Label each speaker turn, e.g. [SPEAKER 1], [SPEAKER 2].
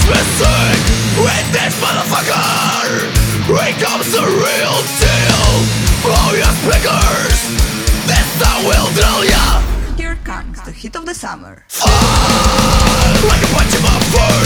[SPEAKER 1] missing with this motherfucker. Here comes the real deal. Blow your speakers, this song will drill ya.
[SPEAKER 2] Here comes the hit of the summer.
[SPEAKER 1] Like a punch in my face.